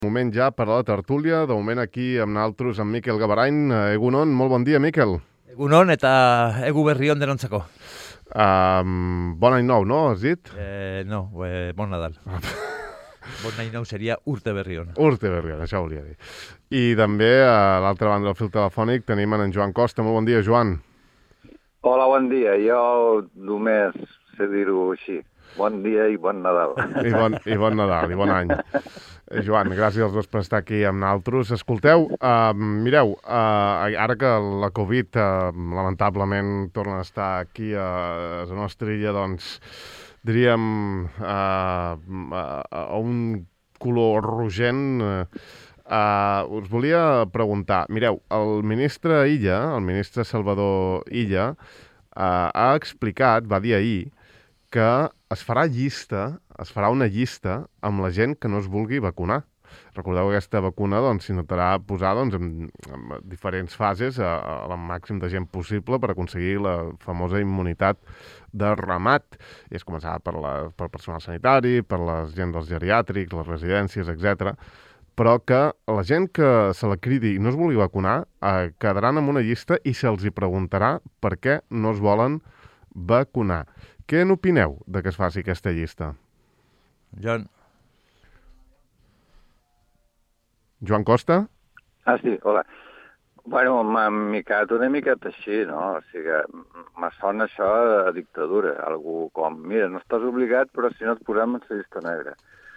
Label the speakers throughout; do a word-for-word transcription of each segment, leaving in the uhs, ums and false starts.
Speaker 1: Moment ja per a la tertúlia, de moment aquí amb naltros, amb Mikel Gabarain. Egunon, molt bon dia, Mikel.
Speaker 2: Egunon eta egu berri on denontzako.
Speaker 1: Um, bon any nou, no, has dit?
Speaker 2: Eh, no, eh, bon Nadal. Bon any nou seria urte berri on.
Speaker 1: Urte berri on, això volia dir. I també a l'altra banda del fil telefònic tenim en Joan Costa. Molt bon dia, Joan.
Speaker 3: Hola, bon dia. Jo només sé dir-ho així. Bon dia i bon Nadal.
Speaker 1: I bon, i bon Nadal, i bon any. Joan, gràcies als dos per estar aquí amb naltros. Escolteu, uh, mireu, uh, ara que la Covid uh, lamentablement torna a estar aquí a, a la nostra illa, doncs diríem uh, a, a un color rogent, uh, uh, us volia preguntar, mireu, el ministre Illa, el ministre Salvador Illa, uh, ha explicat, va dir ahir, que es farà llista, es farà una llista amb la gent que no es vulgui vacunar. Recordeu que aquesta vacuna doncs, s'intentarà posar doncs, en, en diferents fases a, a la màxim de gent possible per aconseguir la famosa immunitat de ramat. I es començarà per, la, per personal sanitari, per la gent dels geriàtrics, les residències, etcètera. Però que la gent que se la cridi i no es vulgui vacunar eh, quedaran en una llista i se'ls hi preguntarà per què no es volen vacunar. Què n'opineu de que es faci aquesta llista?
Speaker 2: Joan.
Speaker 1: Joan Costa?
Speaker 3: Ah, sí, hola. Bueno, m'ha micat una miqueta així, no? O sigui, me sona això a dictadura. Algú com, mira, no estàs obligat, però si no et posem en la llista negra.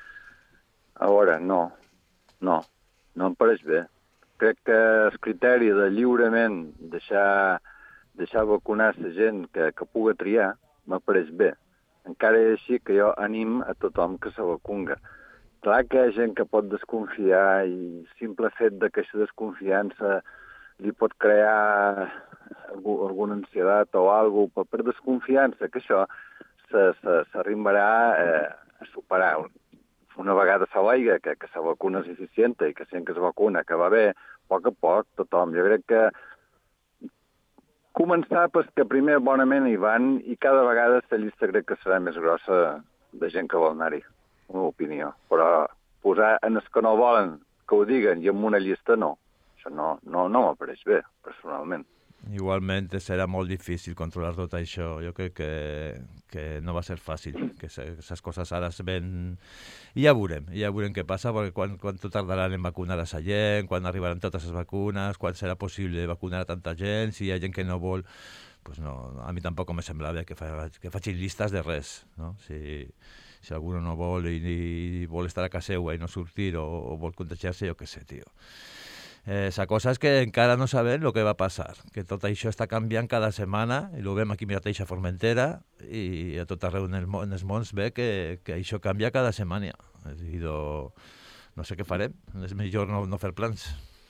Speaker 3: A veure, no, no, no em pareix bé. Crec que el criteri de lliurement deixar, deixar vacunar la gent que, que pugui triar m'apareix bé. Encara és així que jo anim a tothom que se vacunga. Clar que hi ha gent que pot desconfiar i el simple fet de que aquesta desconfiança li pot crear alguna ansietat o alguna cosa, per desconfiança, que això s'arribarà eh, a superar. Una vegada se veiga que, que la vacuna és eficient i que gent que es vacuna, que va bé, a poc a poc, tothom. Jo crec que començar pues, que primer bonament hi van i cada vegada la llista crec que serà més grossa de gent que vol anar-hi, una opinió. Però posar en els que no volen que ho diguen i en una llista no. Això no, no, no m'apareix bé, personalment.
Speaker 2: Igualment serà molt difícil controlar tot això. Jo crec que, que no va ser fàcil, que aquestes coses ara es ven... I ja veurem, ja veurem què passa, perquè quan, quan tardaran en vacunar a la gent, quan arribaran totes les vacunes, quan serà possible vacunar a tanta gent, si hi ha gent que no vol... Pues no, a mi tampoc me sembla bé que, fa, que facin llistes de res, no? Si, si algú no vol i, i vol estar a casa seva i no sortir o, o vol contagiar-se, jo què sé, tio. Eh, la cosa és que encara no sabem el que va passar, que tot això està canviant cada setmana, i ho veiem aquí mateix a Formentera, i a tot arreu en, el, en els mons ve que, que això canvia cada setmana. És a dir, do, no sé què farem, és millor no, no fer plans.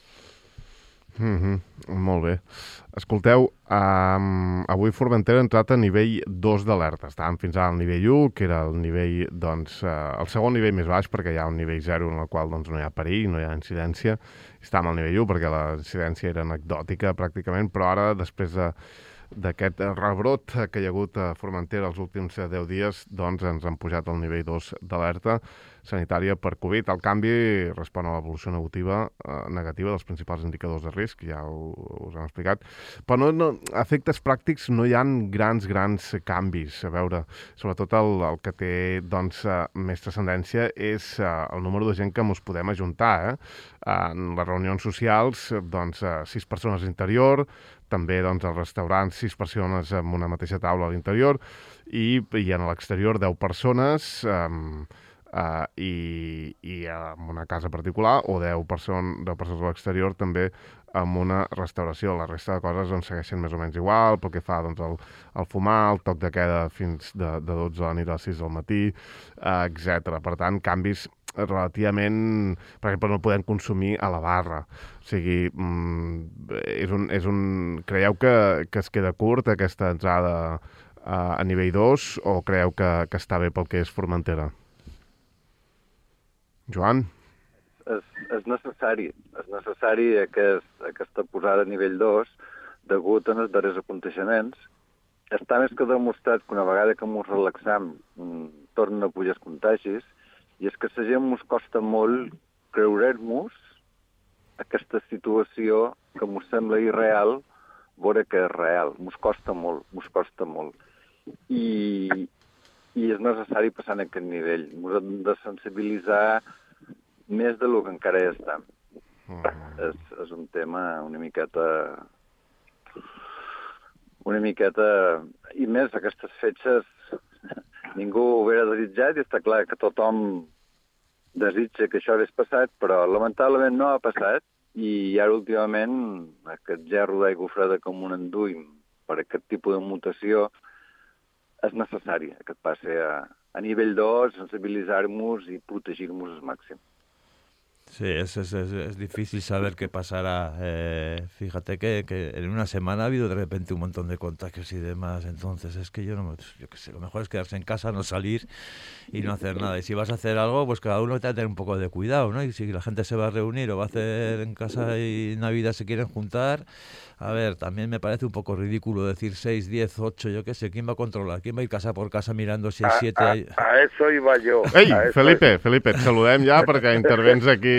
Speaker 1: Mm-hmm. Molt bé. Escolteu, um, avui Formentera ha entrat a nivell dos d'alerta. Estàvem fins al nivell u, que era el nivell, doncs, uh, el segon nivell més baix, perquè hi ha un nivell zero en el qual doncs, no hi ha perill, no hi ha incidència. Estàvem al nivell u perquè la incidència era anecdòtica, pràcticament, però ara, després de d'aquest rebrot que hi ha hagut a Formentera els últims deu dies, doncs ens han pujat al nivell dos d'alerta sanitària per Covid. El canvi respon a l'evolució negativa, eh, negativa dels principals indicadors de risc, ja ho, us hem explicat. Però no, no, a efectes pràctics no hi ha grans, grans canvis. A veure, sobretot el, el que té doncs, eh, més transcendència és eh, el número de gent que ens podem ajuntar. Eh? En les reunions socials, doncs, eh, sis persones a l'interior, també doncs, als restaurants, sis persones amb una mateixa taula a l'interior i, i en l'exterior deu persones um, uh, i, i en una casa particular o deu, person, deu persones a l'exterior també amb una restauració. La resta de coses doncs, segueixen més o menys igual pel que fa doncs, al, al fumar, el toc de queda fins de, de dotze de la nit a les sis del matí, uh, etcètera. Per tant, canvis relativament, per exemple, no podem consumir a la barra. O sigui, és un, és un... creieu que, que es queda curt aquesta entrada a, a nivell dos o creieu que, que està bé pel que és Formentera? Joan?
Speaker 3: És, és necessari, és necessari aquest, aquesta posada a nivell dos degut als darrers aconteixements. Està més que demostrat que una vegada que ens relaxam tornen a pujar els contagis. I és que a la gent ens costa molt creure'ns aquesta situació que mos sembla irreal, veure que és real. Mos costa molt, mos costa molt. I, i és necessari passar en aquest nivell. Mos hem de sensibilitzar més del que encara ja estem. Mm. És, és un tema una miqueta... Una miqueta... I més, aquestes fetges ningú ho hauria desitjat i està clar que tothom desitja que això hagués passat, però lamentablement no ha passat i ara últimament aquest gerro d'aigua freda com un enduim per aquest tipus de mutació és necessari que et passi a, a nivell dos, sensibilitzar-nos i protegir-nos al màxim.
Speaker 2: Sí, es, es, es, es difícil saber qué pasará. Eh, fíjate que, que en una semana ha habido de repente un montón de contagios y demás. Entonces es que yo no, yo qué sé, lo mejor es quedarse en casa, no salir y no hacer nada. Y si vas a hacer algo, pues cada uno tiene que tener un poco de cuidado, ¿no? Y si la gente se va a reunir o va a hacer en casa y Navidad se quieren juntar, a ver, también me parece un poco ridículo decir seis, diez, ocho, yo qué sé, ¿quién va a controlar? ¿Quién va a ir casa por casa mirando si hay
Speaker 4: a,
Speaker 2: siete?
Speaker 4: A,
Speaker 2: hay...
Speaker 4: a eso iba yo.
Speaker 1: Ei,
Speaker 4: a
Speaker 1: Felipe, Felipe, et saludem ja perquè intervens aquí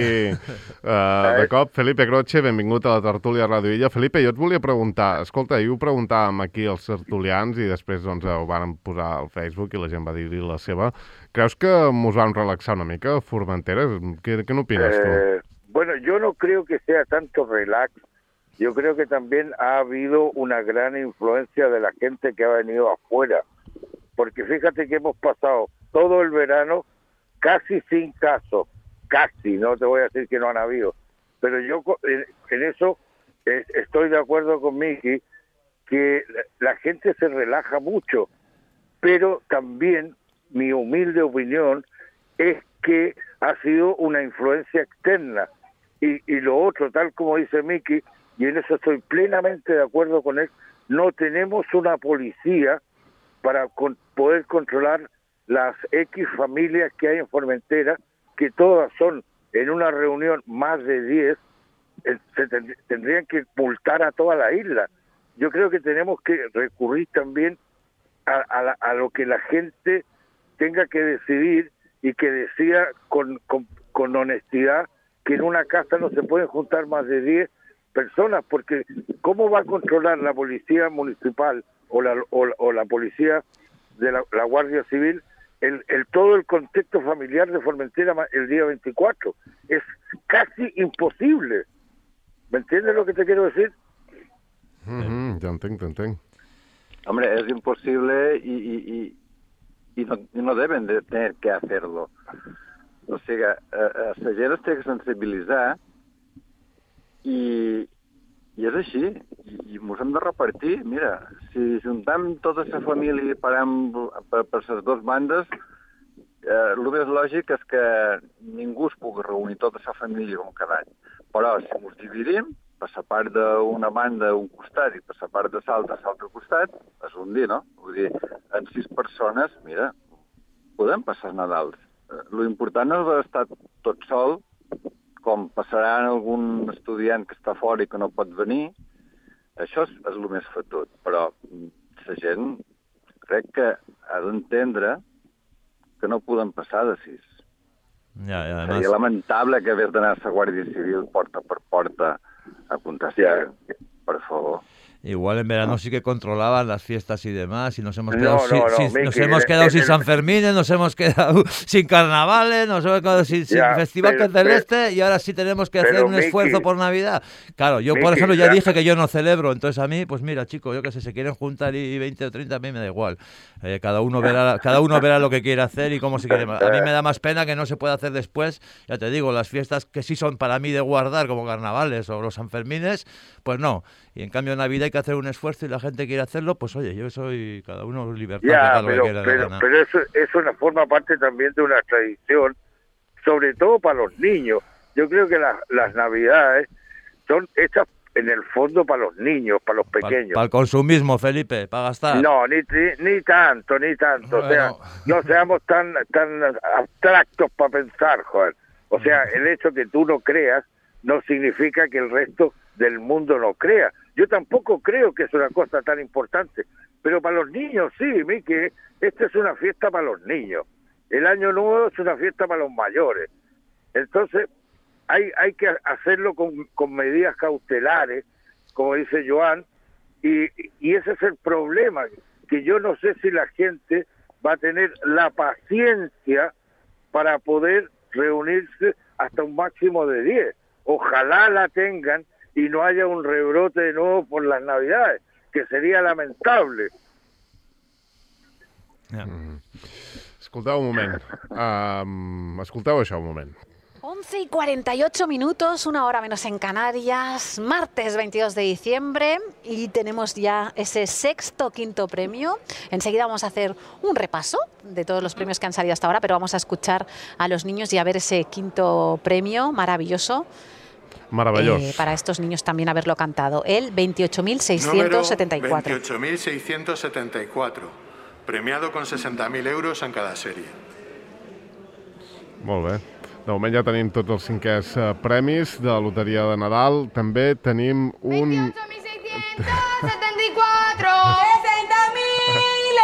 Speaker 1: uh, de cop. Felipe Croce, benvingut a la tertúlia Ràdio Illa. Felipe, jo et volia preguntar, escolta, ahir ho preguntàvem aquí als tertulians i després doncs, ho van posar al Facebook i la gent va dir-hi la seva. Creus que mos vam relaxar una mica a Formentera? ¿Qué, qué n'opines tu?
Speaker 4: Eh, bueno, yo no creo que sea tanto relax. Yo creo que también ha habido una gran influencia de la gente que ha venido afuera. Porque fíjate que hemos pasado todo el verano casi sin casos. Casi, no te voy a decir que no han habido. Pero yo en, en eso eh, estoy de acuerdo con Miki, que la, la gente se relaja mucho. Pero también mi humilde opinión es que ha sido una influencia externa. Y, y lo otro, tal como dice Miki, y en eso estoy plenamente de acuerdo con él, no tenemos una policía para con, poder controlar las X familias que hay en Formentera, que todas son en una reunión más de diez, eh, se tend- tendrían que multar a toda la isla. Yo creo que tenemos que recurrir también a, a, la, a lo que la gente tenga que decidir y que decida con, con, con honestidad que en una casa no se pueden juntar más de diez personas, porque ¿cómo va a controlar la policía municipal o la, o, o la policía de la, la Guardia Civil el, el todo el contexto familiar de Formentera el día veinticuatro? Es casi imposible. ¿Me entiendes lo que te quiero decir?
Speaker 1: Mm-hmm, ja entenc, t'entenc.
Speaker 3: Hombre, es imposible y, y, y, y, no, y no deben de tener que hacerlo. O sigui, a, a la gent es té que sensibilitzar i, i és així. I, i ens hem de repartir. Mira, si juntem tota la família i parem per, per les dues bandes, eh, el més lògic és que ningú es pugui reunir tota la família com cada any. Però si ens dividim, per la part d'una banda un costat i per la part de l'altra a l'altre costat, és un dia, no? Vull dir, en sis persones, mira, podem passar Nadals. L'important no és estar tot sol, com passarà en algun estudiant que està fora i que no pot venir. Això és, és el més fotut. Però la gent crec que ha d'entendre que no podem passar de sis.
Speaker 2: Ya, y además...
Speaker 3: Seria lamentable que hagués d'anar a la Guàrdia Civil porta per porta a contagiar. Per favor.
Speaker 2: Igual en verano sí que controlaban las fiestas y demás, y nos hemos
Speaker 4: No,
Speaker 2: quedado,
Speaker 4: no,
Speaker 2: sin,
Speaker 4: no,
Speaker 2: sin-
Speaker 4: Miki,
Speaker 2: nos hemos
Speaker 4: en-
Speaker 2: quedado
Speaker 4: en
Speaker 2: sin
Speaker 4: el-
Speaker 2: San Fermín, nos hemos quedado sin carnavales, nos hemos quedado sin, sin
Speaker 4: Ya,
Speaker 2: Festival
Speaker 4: pero-
Speaker 2: Celeste, y ahora sí tenemos que
Speaker 4: pero,
Speaker 2: hacer un
Speaker 4: Miki,
Speaker 2: esfuerzo por Navidad. Claro, yo por
Speaker 4: Miki,
Speaker 2: ejemplo ya
Speaker 4: la-
Speaker 2: dije que yo no celebro, entonces a mí, pues mira, chicos, yo que sé, se quieren juntar y veinte o treinta, a mí me da igual. Eh, cada uno verá cada uno verá lo que quiere hacer y cómo se quiere. A mí me da más pena que no se pueda hacer después, ya te digo, las fiestas que sí son para mí de guardar, como carnavales o los Sanfermines, pues no. Y en cambio en Navidad hay que hacer un esfuerzo y la gente quiere hacerlo, pues oye, yo soy cada uno libertad que
Speaker 4: Ya,
Speaker 2: haga lo que
Speaker 4: pero,
Speaker 2: quiera de
Speaker 4: pero,
Speaker 2: gana.
Speaker 4: pero eso, eso una forma parte también de una tradición, sobre todo para los niños. Yo creo que la- las Navidades son hechas en el fondo para los niños, para los pequeños.
Speaker 2: Para el consumismo, Felipe, para gastar.
Speaker 4: No, ni, ni, ni tanto, ni tanto. O sea,
Speaker 2: Bueno.
Speaker 4: no seamos tan, tan abstractos para pensar, joder. O sea, el hecho que tú no creas no significa que el resto del mundo no crea. Yo tampoco creo que es una cosa tan importante. Pero para los niños sí, Miki, esta es una fiesta para los niños. El Año Nuevo es una fiesta para los mayores. Entonces, hay, hay que hacerlo con, con medidas cautelares, como dice Joan, y, y ese es el problema, que yo no sé si la gente va a tener la paciencia para poder reunirse hasta un máximo de diez. Ojalá la tengan y no haya un rebrote de nuevo por las Navidades, que sería lamentable.
Speaker 2: Yeah.
Speaker 1: Mm. Escolteu un moment. Um, escolteu això un moment.
Speaker 5: once y cuarenta y ocho minutos, una hora menos en Canarias, martes veintidós de diciembre, y tenemos ya ese sexto quinto premio. Enseguida vamos a hacer un repaso de todos los premios que han salido hasta ahora, pero vamos a escuchar a los niños y a ver ese quinto premio maravilloso.
Speaker 1: Meravellós.
Speaker 5: Eh, para estos niños también haberlo cantado. El veintiocho mil seiscientos setenta y cuatro.
Speaker 6: veintiocho mil seiscientos setenta y cuatro, premiado con sesenta mil euros en cada sèrie.
Speaker 1: Molt bé. De moment ja tenim tots els cinquers uh, premis de la Loteria de Nadal. També tenim un...
Speaker 7: veintiocho mil seiscientos setenta y cuatro.
Speaker 8: sesenta mil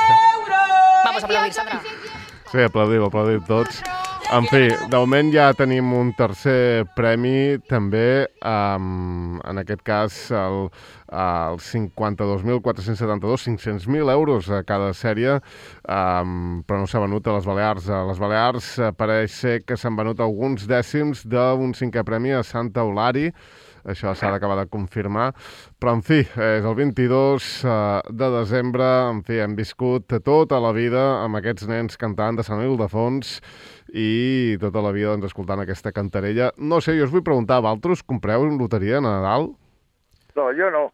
Speaker 8: euros.
Speaker 5: Vamos a aplaudir, Sandra.
Speaker 1: Sí, aplaudim, aplaudim tots. En fi, de moment ja tenim un tercer premi, també, um, en aquest cas, el, el cinquanta-dos mil quatre-cents setanta-dos, cinc-cents mil euros a cada sèrie, um, però no s'ha venut a les Balears. A les Balears uh, pareix ser que s'han venut alguns dècims d'un cinquè premi a Santa Eulària. Això s'ha d'acabar de confirmar. Però, en fi, és el vint-i-dos de desembre. En fi, hem viscut tota la vida amb aquests nens cantant de Sant Ildefons i tota la vida doncs, escoltant aquesta cantarella. No sé, jo us vull preguntar, vosaltres compreu loteria de Nadal?
Speaker 4: No, jo no.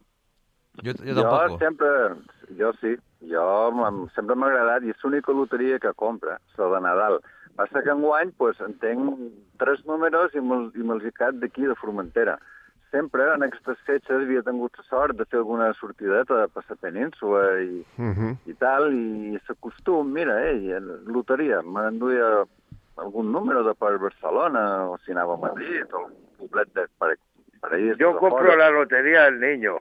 Speaker 2: Jo, jo
Speaker 3: Jo
Speaker 2: tampoc.
Speaker 3: sempre, jo sí, jo m'ha- sempre m'ha agradat i és l'única loteria que compra, la de Nadal. Passa que enguany pues, en tenc tres números i me'ls i me'ls he quedat d'aquí, de Formentera. Sempre en aquestes fetges havia tingut la sort de fer alguna sortideta per la península i,
Speaker 1: Uh -huh.
Speaker 3: i tal, i s'acostum, mira, eh, loteria, m'enduia algun número de per Barcelona, o si anava a Madrid, o un poblet de per, per ahir.
Speaker 4: Yo
Speaker 3: de
Speaker 4: compro
Speaker 3: fora.
Speaker 4: la lotería del niño.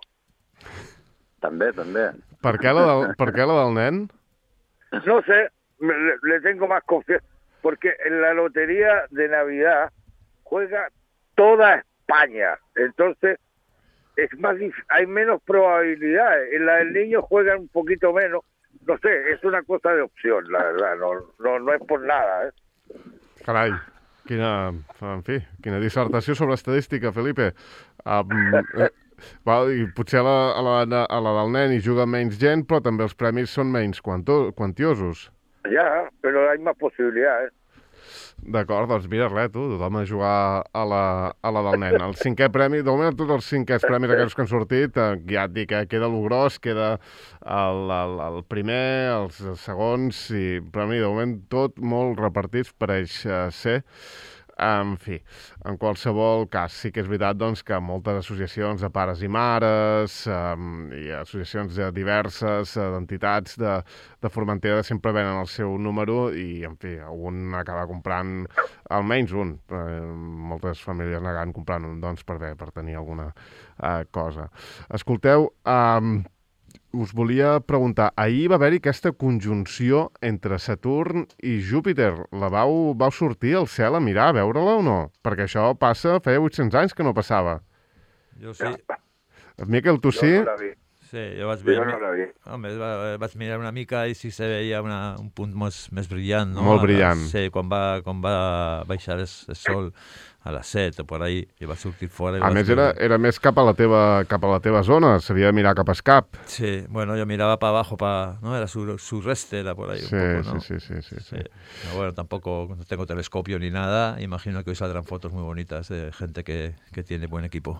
Speaker 3: També, també.
Speaker 1: Per què la del, per què la del nen?
Speaker 4: No sé, me- le, le tengo más confianza, porque en la lotería de Navidad juega toda España, entonces es más dif- hay menos probabilidades. En la del niño juegan un poquito menos, no sé, es una cosa de opción, la verdad, no, no, no es por nada, ¿eh?
Speaker 1: Carai, quina, en fi, quina dissertació sobre estadística, Felipe. Um, eh, val, i potser a la, a, la, a la del nen hi juga menys gent, però també els premis són menys quanto, quantiosos.
Speaker 4: Ya, pero hay más posibilidades.
Speaker 1: D'acord, doncs mira, res, tu, tothom a jugar a la, a la del nen. El cinquè premi, de moment tots els cinquers premis aquests que han sortit, eh, ja et dic, eh, queda el gros, queda el, el, el primer, els segons, i, però mira, de moment tot molt repartits pareix eh, ser. En fi, en qualsevol cas, sí que és veritat doncs, que moltes associacions de pares i mares um, i associacions de diverses uh, d'entitats de, de Formentera sempre venen el seu número i, en fi, algun acaba comprant almenys un. Eh, moltes famílies n'acaben comprant un, doncs, per bé, per tenir alguna uh, cosa. Escolteu, um, us volia preguntar, ahir va haver-hi aquesta conjunció entre Saturn i Júpiter. La vau, vau sortir al cel a mirar, a veure-la o no? Perquè això passa, feia vuit-cents anys que no passava.
Speaker 2: Jo sí.
Speaker 1: Miquel, tu sí?
Speaker 4: Yo no la vi.
Speaker 2: Sí, jo vaig
Speaker 4: Yo
Speaker 2: veure...
Speaker 4: no la vi.
Speaker 2: Home, va, vaig mirar una mica i sí se veia una, un punt més, més brillant, no?
Speaker 1: Molt brillant.
Speaker 2: Sí, quan va, quan va baixar el, el sol a les set o per ahí, i va sortir fora. i
Speaker 1: A
Speaker 2: vaig
Speaker 1: més, era,
Speaker 2: veure.
Speaker 1: era més cap a la teva, cap a la teva zona, s'havia de mirar cap a Escap.
Speaker 2: Sí, bueno, yo miraba para abajo, para, ¿no? Era su, sureste, era por ahí
Speaker 1: Sí,
Speaker 2: un poco, ¿no?
Speaker 1: sí, sí, sí, sí, sí.
Speaker 2: Sí. Pero bueno, tampoco no tengo telescopio ni nada. Imagino que hoy saldrán fotos muy bonitas de gente que, que tiene buen equipo.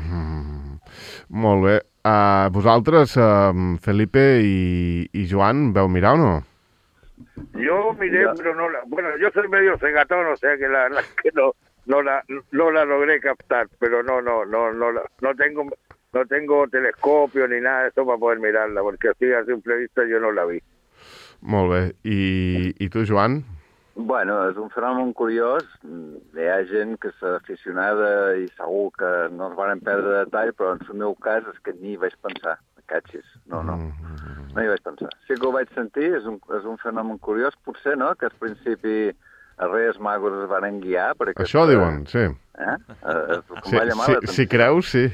Speaker 1: Mm, molt bé. Uh, vosaltres, uh, Felipe i, i Joan, veu mirar o no?
Speaker 4: Yo miré,
Speaker 3: Ya.
Speaker 4: pero no la... Bueno, yo soy medio cegatón, o sea que la, la que no, no la no la logré captar, pero no, no, no, no, la- no tengo no tengo telescopio ni nada de eso para poder mirarla, porque así a simple vista yo no la vi.
Speaker 1: Molt bé. I, i tu, Joan?
Speaker 3: Bueno, és un fenomen curiós. Hi ha gent que s'ha aficionada i segur que no es van perdre detall, però en el meu cas és que ni hi vaig pensar. Catxis. No, no. No hi vaig pensar. Sí que ho vaig sentir, és un, és un fenomen curiós, potser, no?, que al principi els Reis Magos es van guiar per aquesta...
Speaker 1: Això diuen, sí.
Speaker 3: Eh? Uh,
Speaker 1: Sí, sí, si creus, sí.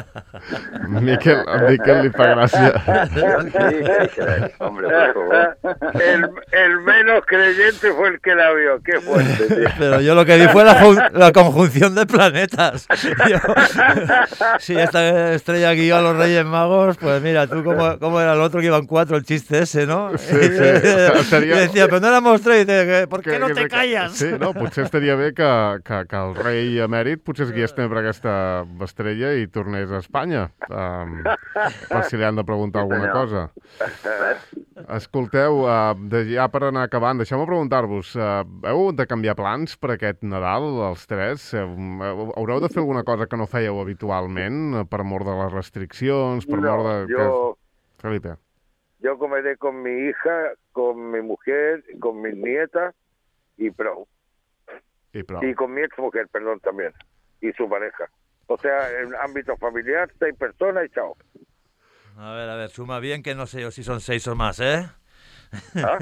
Speaker 1: A Miquel, a Miquel li fa gràcia.
Speaker 3: Sí, que crec, hombre, por favor.
Speaker 4: El, el menos creyente fue el que la vio. Qué fuerte.
Speaker 2: Pero yo lo que vi fue la, jun- la conjunción de planetas. Yo- si esta estrella guió a los Reyes Magos, pues mira, tú cómo, cómo era el otro que iban cuatro, el chiste ese, ¿no?
Speaker 1: Sí, sí.
Speaker 2: Y decía, pero no éramos tres, y dice, ¿por qué
Speaker 1: Que-
Speaker 2: no
Speaker 1: que-
Speaker 2: te
Speaker 1: que-
Speaker 2: callas?
Speaker 1: Sí, no, potser estaria bé que, que, que el rei emèrit potser es guiés també per aquesta estrella i tornés a Espanya, um, per si li han de preguntar alguna cosa. Escolteu, uh, de, ja per anar acabant, deixeu-me preguntar-vos, uh, heu hagut de canviar plans per aquest Nadal, els tres? Uh, haureu de fer alguna cosa que no fèieu habitualment, uh, per mort de les restriccions, per
Speaker 4: No,
Speaker 1: mort de...
Speaker 4: yo,
Speaker 1: Felipe.
Speaker 4: yo comeré con mi hija, con mi mujer, con mis nietas y pro.
Speaker 1: I prou.
Speaker 4: Y con mi ex mujer, perdón, también. Y su pareja. O sea, en ámbito familiar, seis personas y chao.
Speaker 2: A ver, a ver, suma bien que no sé yo si son seis o más, ¿eh?
Speaker 4: ¿Ah?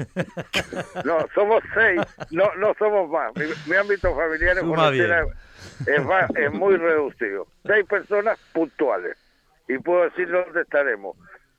Speaker 4: No, somos seis, no, no somos más. Mi, mi ámbito familiar es,
Speaker 2: Suma bien.
Speaker 4: es, va- es muy reducido. Seis personas puntuales. Y puedo decir dónde estaremos.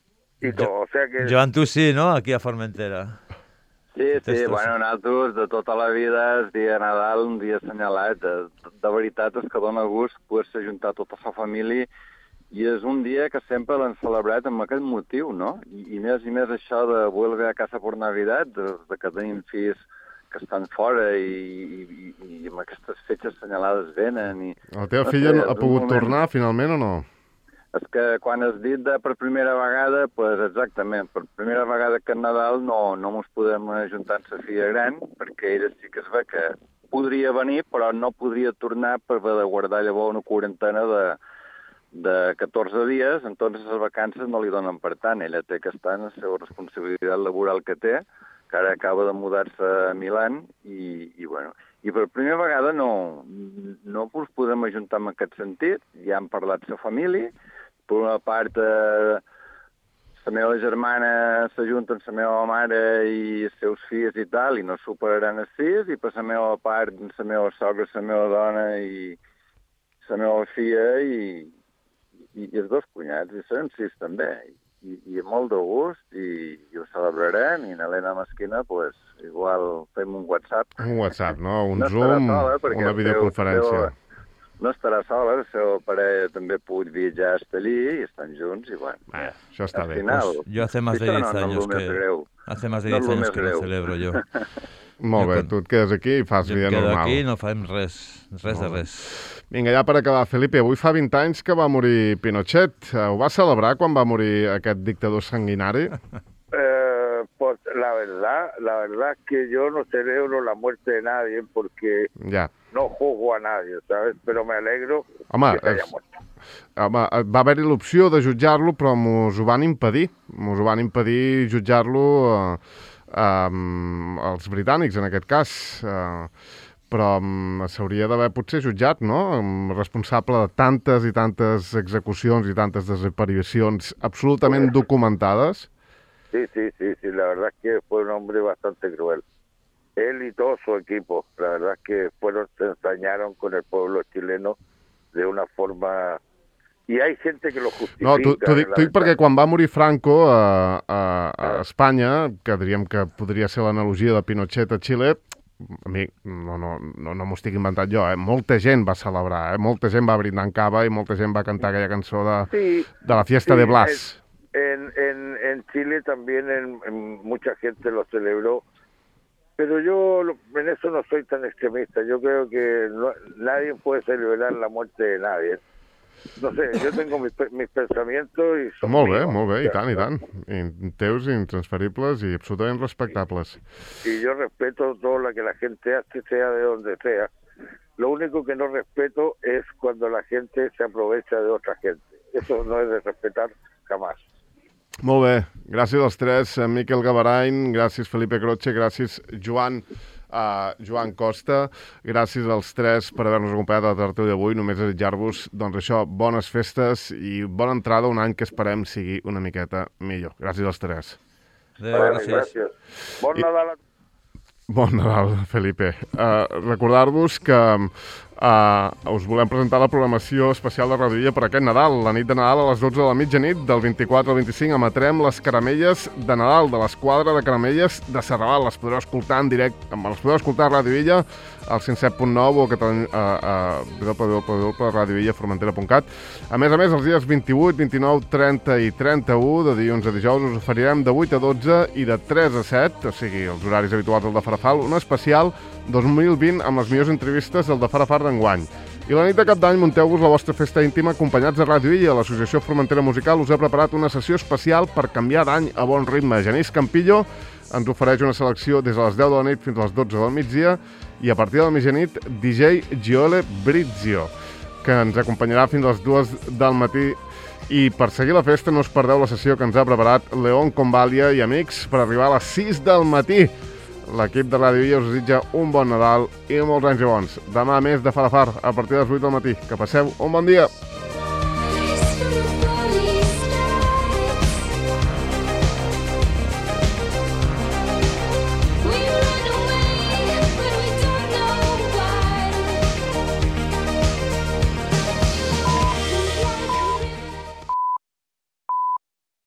Speaker 4: Y todo, o sea que...
Speaker 2: Joan, tú sí, ¿no? Aquí a Formentera.
Speaker 3: Sí, sí,
Speaker 2: Testos.
Speaker 3: bueno, nosaltres de tota la vida el dia de Nadal, un dia assenyalat. De, de veritat és que dona gust poder-se juntar tota la família i és un dia que sempre l'han celebrat amb aquest motiu, no? I, i més i més això de vuelve a casa por Navidad, de, de que tenim fills que estan fora i, i, i, i amb aquestes fetges assenyalades venen. I,
Speaker 1: La teva
Speaker 3: no
Speaker 1: filla
Speaker 3: sé,
Speaker 1: no ha
Speaker 3: és un
Speaker 1: pogut
Speaker 3: moment-
Speaker 1: tornar finalment o no?
Speaker 3: És que quan has dit de per primera vegada, pues exactament, per primera vegada que Nadal no, no mos podem ajuntar amb sa filla gran, perquè ella sí que es ve que podria venir, però no podria tornar per haver de guardar llavors una quarantena de, de catorze dies, entonces les vacances no li donen per tant. Ella té que estar en la seva responsabilitat laboral que té, que ara acaba de mudar-se a Milan, i, i bueno... I per primera vegada no, no us podem ajuntar en aquest sentit, ja hem parlat la família, per una part eh, la meva germana s'ajunta amb la meva mare i els seus fills i tal, i no superaran els fills, i per la meva part, la meva sogra, la meva dona i la meva filla i, i, i els dos cunyats, i serem sis també, i, i amb molt de gust, i, i ho celebrarem, i na Helena Mesquina, pues, igual fem un WhatsApp.
Speaker 1: Un WhatsApp, no? Un
Speaker 3: No estarà
Speaker 1: Zoom,
Speaker 3: sola, perquè
Speaker 1: una
Speaker 3: el seu-
Speaker 1: videoconferència.
Speaker 3: seu- No estarà sola, la seva parella també ha pogut viatjar a allí i estan junts, i bueno,
Speaker 1: Eh, això està
Speaker 3: al
Speaker 1: bé.
Speaker 3: final...
Speaker 2: Pues yo hace más de
Speaker 3: Això
Speaker 2: diez
Speaker 3: no, no és
Speaker 2: años
Speaker 3: el més
Speaker 2: que...
Speaker 3: greu.
Speaker 2: Hace más de
Speaker 3: No
Speaker 2: diez
Speaker 3: és el
Speaker 2: años
Speaker 3: més
Speaker 2: que lo
Speaker 3: greu.
Speaker 2: celebro yo.
Speaker 1: Molt
Speaker 2: Jo
Speaker 1: bé,
Speaker 2: quan-
Speaker 1: tu et quedes aquí i fas
Speaker 2: Jo
Speaker 1: vida
Speaker 2: em quedo
Speaker 1: normal.
Speaker 2: aquí i no fem res, res de res.
Speaker 1: Vinga, ja per acabar, Felipe, avui fa vint anys que va morir Pinochet. Eh, Ho va celebrar quan va morir aquest dictador sanguinari?
Speaker 4: Eh, pues la verdad, la verdad es que yo no celebro la muerte de nadie porque
Speaker 1: Ja.
Speaker 4: no juzgo a nadie, ¿sabes? Pero me alegro
Speaker 1: Home,
Speaker 4: que se haya
Speaker 1: és-
Speaker 4: muerto.
Speaker 1: Home, eh, va haver-hi l'opció de jutjar-lo, però mos ho van impedir. Mos ho van impedir jutjar-lo eh, eh, els britànics, en aquest cas. Eh, però mm, s'hauria d'haver potser jutjat, no? Em, Responsable de tantes i tantes execucions i tantes desaparicions absolutament documentades.
Speaker 4: Sí, sí, sí, sí, la verdad es que fue un hombre bastante cruel. Él y todo su equipo, la verdad es que fueron, se ensañaron con el pueblo chileno de una forma... Y hay gente que lo justifica.
Speaker 1: No, t'ho t'ho dic, t'ho dic perquè
Speaker 4: lamentablemente.
Speaker 1: quan va morir Franco a, a, a Espanya, que diríem que podria ser l'analogia de Pinochet a Xile, a mi no, no, no, no m'ho estic inventant jo, eh? Molta gent va celebrar, eh? Molta gent va brindar en cava i molta gent va cantar aquella cançó de,
Speaker 4: Sí,
Speaker 1: de la fiesta
Speaker 4: sí,
Speaker 1: de Blas.
Speaker 4: En, en, en Chile también en, en mucha gente lo celebró, pero yo lo- en eso no soy tan extremista. Yo creo que no- nadie puede celebrar la muerte de nadie. No sé, yo tengo mis, pe- mis pensamientos y son
Speaker 1: Molt bé,
Speaker 4: míos.
Speaker 1: molt bé, i
Speaker 4: Ya
Speaker 1: tant, i
Speaker 4: está.
Speaker 1: tant. I teus, intransferibles i absolutament respectables.
Speaker 4: Y yo respeto todo lo que la gente hace, sea de donde sea. Lo único que no respeto es cuando la gente se aprovecha de otra gente. Eso no es de respetar jamás.
Speaker 1: Molt bé, gràcies als tres, eh, Miquel Gavarain, gràcies Felipe Croce, gràcies Joan, uh, Joan Costa, gràcies als tres per haver-nos acompanyat a la tertúlia d'avui. Només desitjar-vos, doncs això, bones festes i bona entrada un any que esperem sigui una miqueta millor. Gràcies als tres.
Speaker 2: Adéu,
Speaker 4: Vale,
Speaker 2: gràcies.
Speaker 4: gracias. Bon
Speaker 1: I-
Speaker 4: Nadal a
Speaker 1: Bon Nadal, Felipe. Uh, recordar-vos que uh, us volem presentar la programació especial de Radio Illa per aquest Nadal. La nit de Nadal a les dotze de la mitjanit, del vint-i-quatre al vint-i-cinc, emetrem les caramelles de Nadal de l'esquadra de caramelles de Serraval. Les podreu escoltar en directe, les podreu escoltar a Radio Illa, al cent set punt nou o a, a, a w w w punt radio illa formentera punt cat. A més a més, els dies vint-i-vuit, vint-i-nou, trenta i trenta-u, de dilluns a dijous, us oferirem de vuit a dotze i de tres a set, o sigui, els horaris habituals del de Farafal, un especial dos mil vint amb les millors entrevistes del de Farafar d'enguany. I la nit de Cap d'Any munteu-vos la vostra festa íntima acompanyats de Ràdio Illa. L'Associació Formentera Musical us ha preparat una sessió especial per canviar d'any a bon ritme. Genís Campillo ens ofereix una selecció des de les deu de la nit fins a les dotze del migdia i a partir de la mitjanit D J Giole Brizio, que ens acompanyarà fins a les dues del matí. I per seguir la festa no us perdeu la sessió que ens ha preparat León Convalia i amics per arribar a les sis del matí. L'equip de Ràdio Illa us desitja un bon Nadal i molts anys i bons. Demà més de Farafar a partir de les vuit del matí. Que passeu un bon dia!